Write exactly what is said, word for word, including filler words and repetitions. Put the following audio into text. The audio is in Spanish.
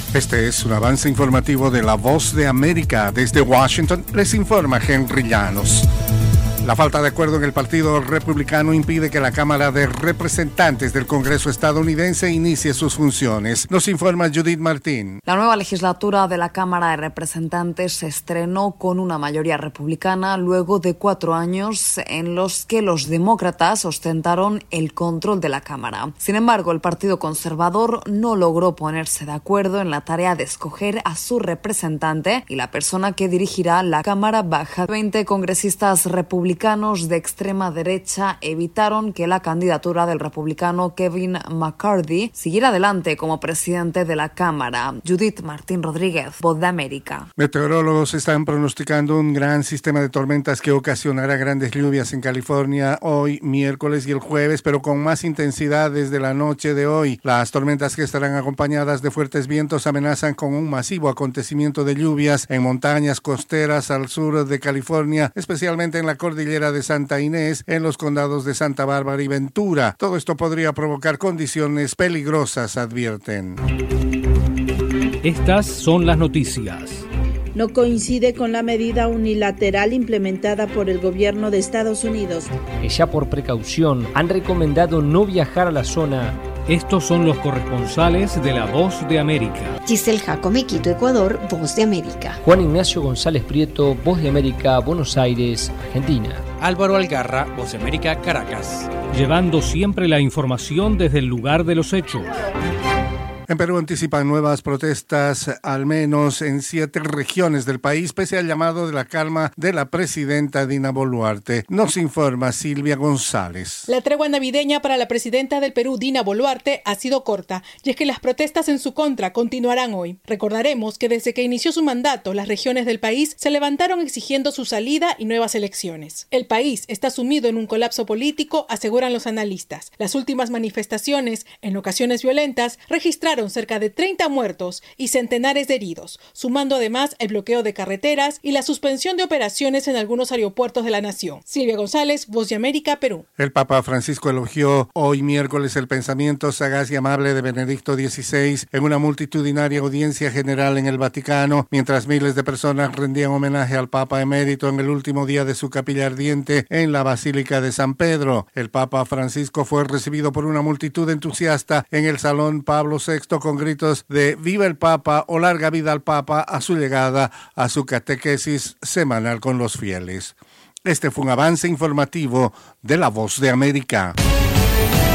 Este es un avance informativo de La Voz de América. Desde Washington les informa Henry Llanos. La falta de acuerdo en el Partido Republicano impide que la Cámara de Representantes del Congreso estadounidense inicie sus funciones. Nos informa Judith Martín. La nueva legislatura de la Cámara de Representantes se estrenó con una mayoría republicana luego de cuatro años en los que los demócratas ostentaron el control de la Cámara. Sin embargo, el Partido Conservador no logró ponerse de acuerdo en la tarea de escoger a su representante y la persona que dirigirá la Cámara Baja. veinte congresistas republicanos de extrema derecha evitaron que la candidatura del republicano Kevin McCarthy siguiera adelante como presidente de la Cámara. Judith Martín Rodríguez, Voz de América. Meteorólogos están pronosticando un gran sistema de tormentas que ocasionará grandes lluvias en California hoy, miércoles y el jueves, pero con más intensidad desde la noche de hoy. Las tormentas, que estarán acompañadas de fuertes vientos, amenazan con un masivo acontecimiento de lluvias en montañas costeras al sur de California, especialmente en la cordillera de Santa Inés, en los condados de Santa Bárbara y Ventura. Todo esto podría provocar condiciones peligrosas, advierten. Estas son las noticias. No coincide con la medida unilateral implementada por el gobierno de Estados Unidos. Ya por precaución han recomendado no viajar a la zona. Estos son los corresponsales de La Voz de América. Giselle Jacome, Quito, Ecuador, Voz de América. Juan Ignacio González Prieto, Voz de América, Buenos Aires, Argentina. Álvaro Algarra, Voz de América, Caracas. Llevando siempre la información desde el lugar de los hechos. En Perú anticipan nuevas protestas, al menos en siete regiones del país, pese al llamado de la calma de la presidenta Dina Boluarte. Nos informa Silvia González. La tregua navideña para la presidenta del Perú, Dina Boluarte, ha sido corta, y es que las protestas en su contra continuarán hoy. Recordaremos que desde que inició su mandato, las regiones del país se levantaron exigiendo su salida y nuevas elecciones. El país está sumido en un colapso político, aseguran los analistas. Las últimas manifestaciones, en ocasiones violentas, registraron cerca de treinta muertos y centenares de heridos, sumando además el bloqueo de carreteras y la suspensión de operaciones en algunos aeropuertos de la nación. Silvia González, Voz de América, Perú. El Papa Francisco elogió hoy miércoles el pensamiento sagaz y amable de Benedicto dieciséis en una multitudinaria audiencia general en el Vaticano, mientras miles de personas rendían homenaje al Papa emérito en el último día de su capilla ardiente en la Basílica de San Pedro. El Papa Francisco fue recibido por una multitud entusiasta en el Salón Pablo sexto con gritos de ¡Viva el Papa! O ¡Larga vida al Papa! A su llegada a su catequesis semanal con los fieles. Este fue un avance informativo de La Voz de América.